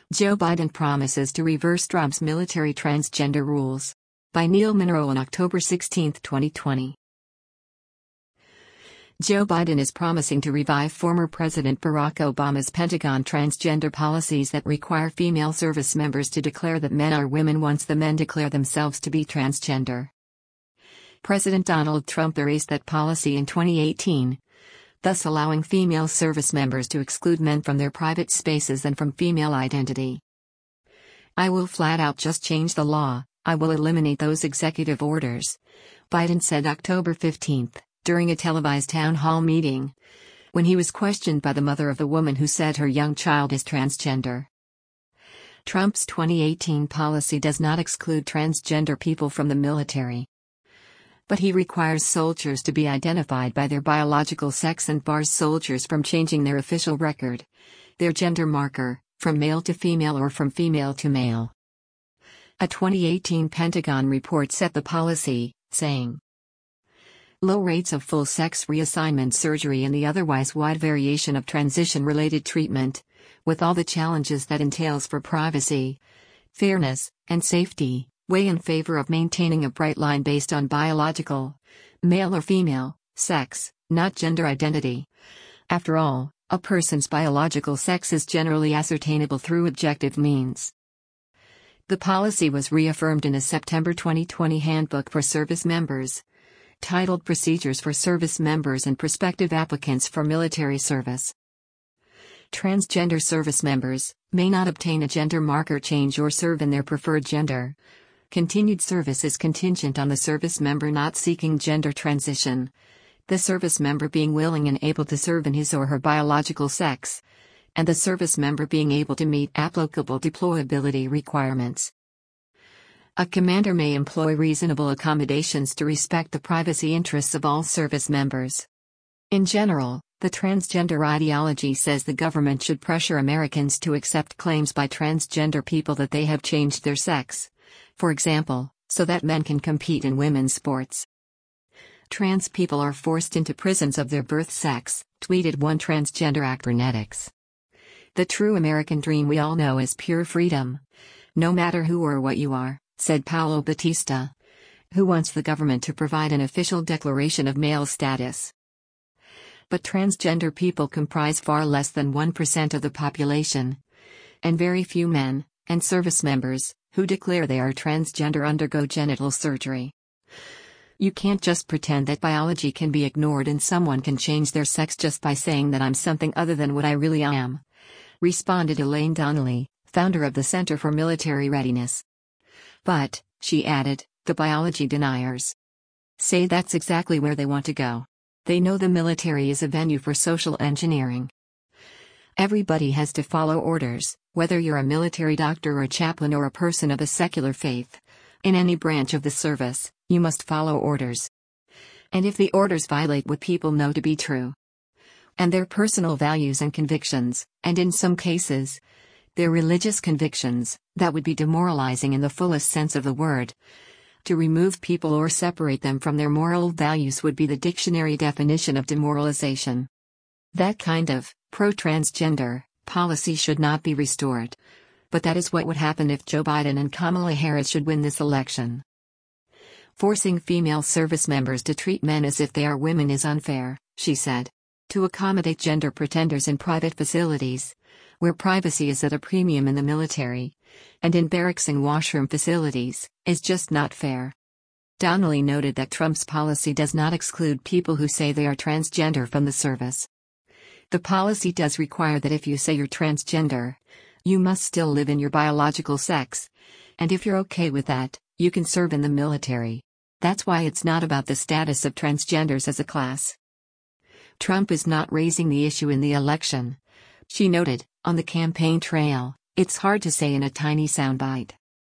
Joe Biden promises to reverse Trump's military transgender rules. By Neil Monroe on October 16, 2020. Joe Biden is promising to revive former President Barack Obama's Pentagon transgender policies that require female service members to declare that men are women once the men declare themselves to be transgender. President Donald Trump erased that policy in 2018, thus allowing female service members to exclude men from their private spaces and from female identity. "I will flat out just change the law. I will eliminate those executive orders," Biden said October 15, during a televised town hall meeting, when he was questioned by the mother of the woman who said her young child is transgender. Trump's 2018 policy does not exclude transgender people from the military, but he requires soldiers to be identified by their biological sex and bars soldiers from changing their official record, their gender marker, from male to female or from female to male. A 2018 Pentagon report set the policy, saying, "Low rates of full-sex reassignment surgery and the otherwise wide variation of transition-related treatment, with all the challenges that entails for privacy, fairness, and safety, weigh in favor of maintaining a bright line based on biological, male or female, sex, not gender identity. After all, a person's biological sex is generally ascertainable through objective means." The policy was reaffirmed in a September 2020 Handbook for Service Members, titled Procedures for Service Members and Prospective Applicants for Military Service. Transgender service members may not obtain a gender marker change or serve in their preferred gender. Continued service is contingent on the service member not seeking gender transition, the service member being willing and able to serve in his or her biological sex, and the service member being able to meet applicable deployability requirements. A commander may employ reasonable accommodations to respect the privacy interests of all service members. In general, the transgender ideology says the government should pressure Americans to accept claims by transgender people that they have changed their sex, for example, so that men can compete in women's sports. "Trans people are forced into prisons of their birth sex," tweeted one transgender actor. "The true American dream we all know is pure freedom, no matter who or what you are," said Paulo Batista, who wants the government to provide an official declaration of male status. But transgender people comprise far less than 1% of the population, and very few men, and service members, who declare they are transgender undergo genital surgery. "You can't just pretend that biology can be ignored and someone can change their sex just by saying that I'm something other than what I really am," responded Elaine Donnelly, founder of the Center for Military Readiness. "But," she added, "the biology deniers say that's exactly where they want to go. They know the military is a venue for social engineering. Everybody has to follow orders, whether you're a military doctor or a chaplain or a person of a secular faith. In any branch of the service, you must follow orders. And if the orders violate what people know to be true, and their personal values and convictions, and in some cases, their religious convictions, that would be demoralizing in the fullest sense of the word. To remove people or separate them from their moral values would be the dictionary definition of demoralization. That kind of pro-transgender policy should not be restored. But that is what would happen if Joe Biden and Kamala Harris should win this election. Forcing female service members to treat men as if they are women is unfair," she said. "To accommodate gender pretenders in private facilities, where privacy is at a premium in the military, and in barracks and washroom facilities, is just not fair." Donnelly noted that Trump's policy does not exclude people who say they are transgender from the service. The policy does require that if you say you're transgender, you must still live in your biological sex, and if you're okay with that, you can serve in the military. That's why it's not about the status of transgenders as a class. Trump is not raising the issue in the election, she noted. On the campaign trail, it's hard to say in a tiny soundbite.